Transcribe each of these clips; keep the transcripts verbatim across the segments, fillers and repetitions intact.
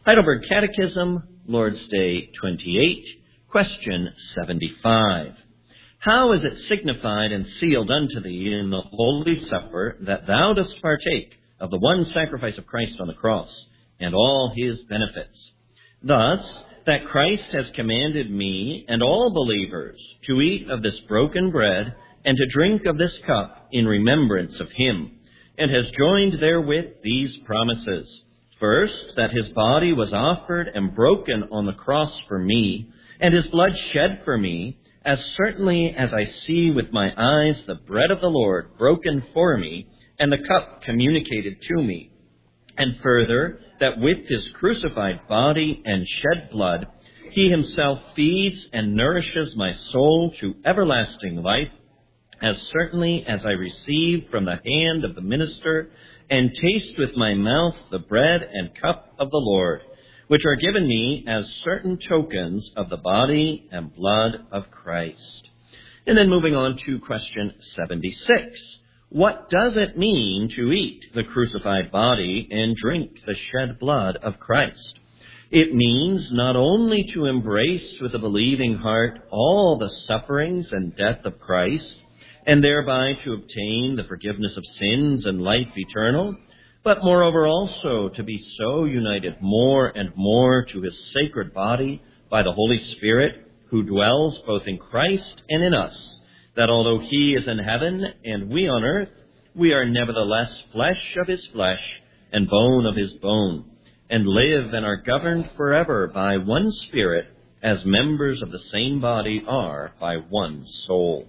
Heidelberg Catechism, Lord's Day twenty-eight, question seventy-five. How is it signified and sealed unto thee in the Holy Supper that thou dost partake of the one sacrifice of Christ on the cross and all his benefits? Thus, that Christ has commanded me and all believers to eat of this broken bread and to drink of this cup in remembrance of him, and has joined therewith these promises. First, that his body was offered and broken on the cross for me, and his blood shed for me, as certainly as I see with my eyes the bread of the Lord broken for me, and the cup communicated to me. And further, that with his crucified body and shed blood, he himself feeds and nourishes my soul to everlasting life, as certainly as I receive from the hand of the minister and taste with my mouth the bread and cup of the Lord, which are given me as certain tokens of the body and blood of Christ. And then moving on to question seventy-six. What does it mean to eat the crucified body and drink the shed blood of Christ? It means not only to embrace with a believing heart all the sufferings and death of Christ, and thereby to obtain the forgiveness of sins and life eternal, but moreover also to be so united more and more to his sacred body by the Holy Spirit, who dwells both in Christ and in us, that although he is in heaven and we on earth, we are nevertheless flesh of his flesh and bone of his bone, and live and are governed forever by one Spirit, as members of the same body are by one soul.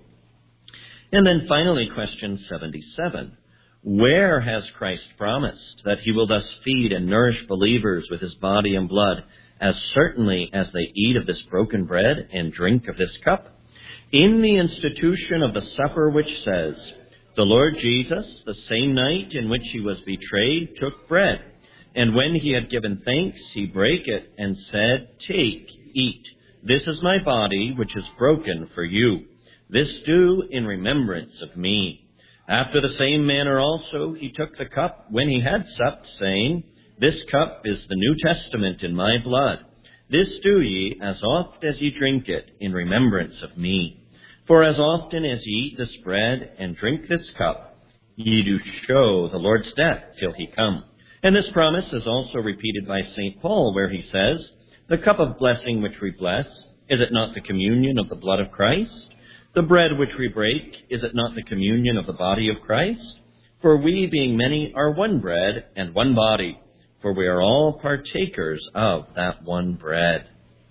And then finally, question seventy-seven. Where has Christ promised that he will thus feed and nourish believers with his body and blood, as certainly as they eat of this broken bread and drink of this cup? In the institution of the supper, which says, the Lord Jesus, the same night in which he was betrayed, took bread, and when he had given thanks, he brake it and said, Take, eat. This is my body, which is broken for you. This do in remembrance of me. After the same manner also he took the cup when he had supped, saying, This cup is the New Testament in my blood. This do ye as oft as ye drink it in remembrance of me. For as often as ye eat this bread and drink this cup, ye do show the Lord's death till he come. And this promise is also repeated by Saint Paul, where he says, The cup of blessing which we bless, is it not the communion of the blood of Christ? The bread which we break, is it not the communion of the body of Christ? For we, being many, are one bread and one body, for we are all partakers of that one bread.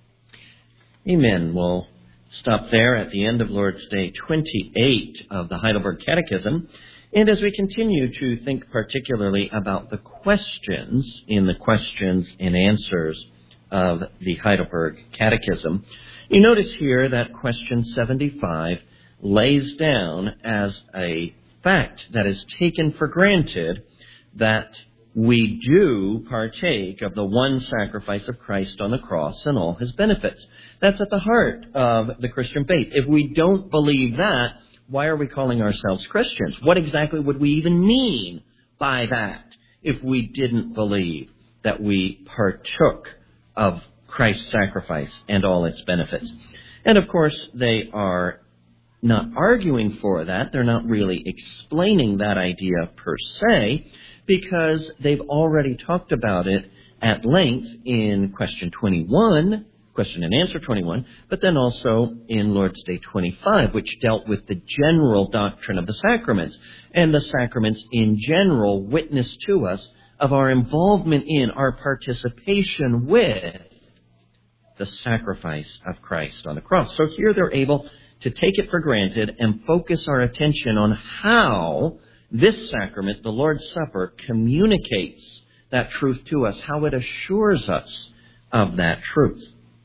Amen. We'll stop there at the end of Lord's Day twenty-eight of the Heidelberg Catechism. And as we continue to think particularly about the questions in the questions and answers of the Heidelberg Catechism, you notice here that question seventy-five lays down as a fact that is taken for granted that we do partake of the one sacrifice of Christ on the cross and all his benefits. That's at the heart of the Christian faith. If we don't believe that, why are we calling ourselves Christians? What exactly would we even mean by that if we didn't believe that we partook of Christ's sacrifice and all its benefits? And of course, they are not arguing for that. They're not really explaining that idea per se, because they've already talked about it at length in question twenty-one, question and answer twenty-one, but then also in Lord's Day twenty-five, which dealt with the general doctrine of the sacraments. And the sacraments in general witness to us of our involvement in, our participation with the sacrifice of Christ on the cross. So here they're able to take it for granted and focus our attention on how this sacrament, the Lord's Supper, communicates that truth to us, how it assures us of that truth.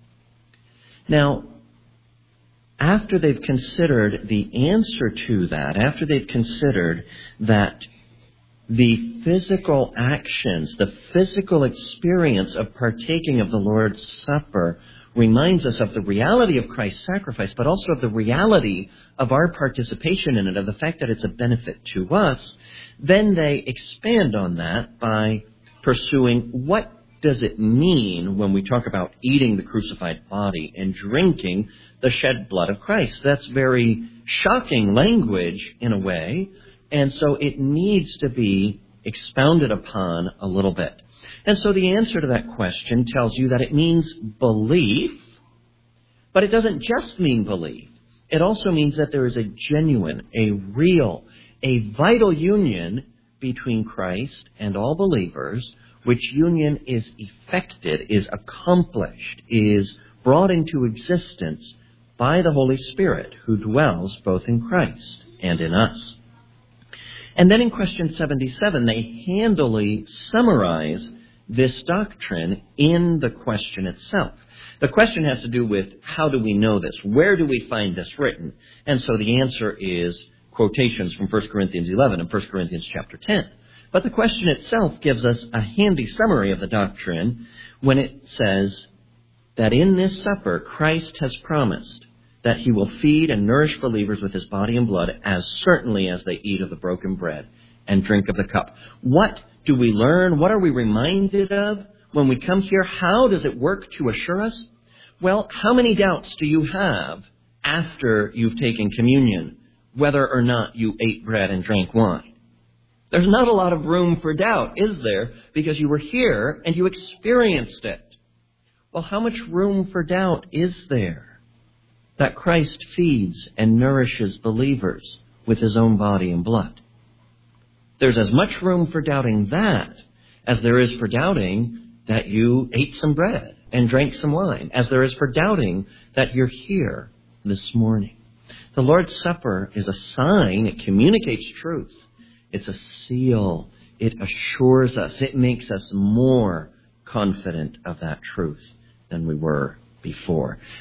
Now, after they've considered the answer to that, after they've considered that the physical actions, the physical experience of partaking of the Lord's Supper reminds us of the reality of Christ's sacrifice, but also of the reality of our participation in it, of the fact that it's a benefit to us, then they expand on that by pursuing what does it mean when we talk about eating the crucified body and drinking the shed blood of Christ? That's very shocking language in a way, and so it needs to be expounded upon a little bit. And so the answer to that question tells you that it means belief, but it doesn't just mean belief. It also means that there is a genuine, a real, a vital union between Christ and all believers, which union is effected, is accomplished, is brought into existence by the Holy Spirit, who dwells both in Christ and in us. And then in question seventy-seven, they handily summarize this doctrine in the question itself. The question has to do with how do we know this? Where do we find this written? And so the answer is quotations from First Corinthians eleven and First Corinthians chapter ten. But the question itself gives us a handy summary of the doctrine when it says that in this supper Christ has promised that he will feed and nourish believers with his body and blood as certainly as they eat of the broken bread and drink of the cup. What do we learn? What are we reminded of when we come here? How does it work to assure us? Well, how many doubts do you have after you've taken communion, whether or not you ate bread and drank wine? There's not a lot of room for doubt, is there? Because you were here and you experienced it. Well, how much room for doubt is there that Christ feeds and nourishes believers with his own body and blood? There's as much room for doubting that as there is for doubting that you ate some bread and drank some wine, as there is for doubting that you're here this morning. The Lord's Supper is a sign. It communicates truth. It's a seal. It assures us. It makes us more confident of that truth than we were before.